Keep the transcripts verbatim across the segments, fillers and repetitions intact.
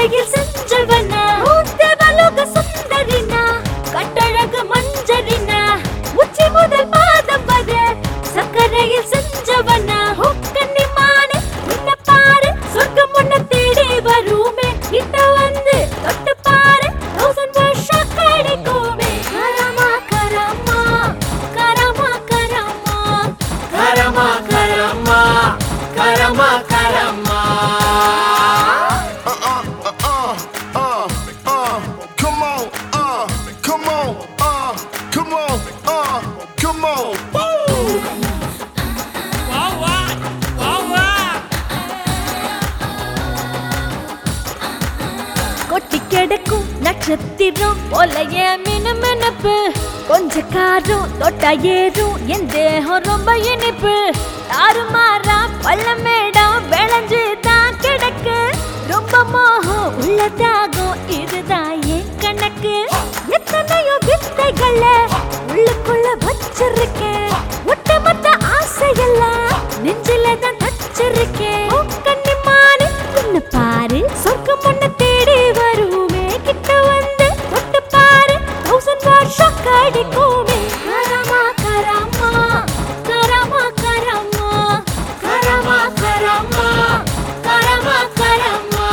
சக்கரையில் செஞ்சவனா தேவலோக சுந்தரினா கட்டழகு மஞ்சரினா உச்சி முதல் பாதம் வர சக்கரையில் செஞ்சவனா கன்னிமானே உன்னை பாரு சொர்க்கம் உன்னை தேடி வருமே கிட்ட வந்து தொட்டு பாரு தௌசண்ட் வருஷம் கிடைக்குமே கரமா கரமா கரமா கரமா கரமா கரமா கரமா கரமா கொட்டி கிடக்கும் நட்சத்திரம் போலைய மினுமினுப்பு கொஞ்ச காரம் தொட்டா ஏறும் என் தேகம் ரொம்ப இனிப்பு தாறுமாறா பள்ளமேடம் விளைஞ்சு தான் கிடக்கு ரொம்ப மோகம் உள்ளதாகும் இதுதான் என் கணக்கு எத்தனையோ வித்தைகள உள்ளுக்குள்ள வச்சிருக்கேன் ஒட்டுமொத்த ஆசையெல்லாம் நெஞ்சில தான் தச்சிருக்கேன் கன்னிமானே உன்னை பாரு சொர்க்கம் உன்னை தேடி வருமே கிட்ட வந்து தொட்டு பாரு தௌசண்ட் வருஷம் கிடைக்குமே கரமா கரமா கரமா கரமா கரமா கரமா கரமா கரமா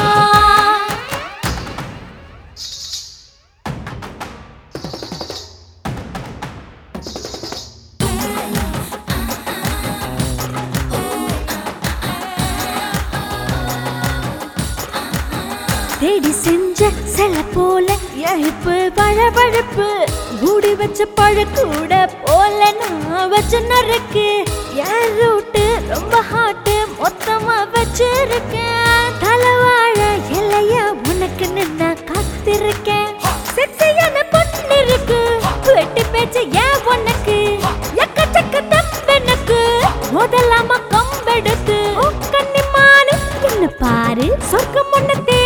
தேடி செஞ்ச சில போல எழிப்பு பழபழப்பு மூடி வச்ச பழக்கூட போல நான் வச்ச நறுக்கு என் ரூட்டு ரொம்ப ஹாட்டு மொத்தமா வச்சிருக்கேன் தலைவாழ இலையா உனக்கு நின்னா காத்திருக்கேன் செக்ஸியான பொண்ணு இருக்கு வெட்டி பேச்சு ஏன் உனக்கு எக்கச்சக்க தம்பெனக்கு முதலாம கம்பெடுத்து கன்னிமானே என்ன பாரு சொர்க்கம் உன்னை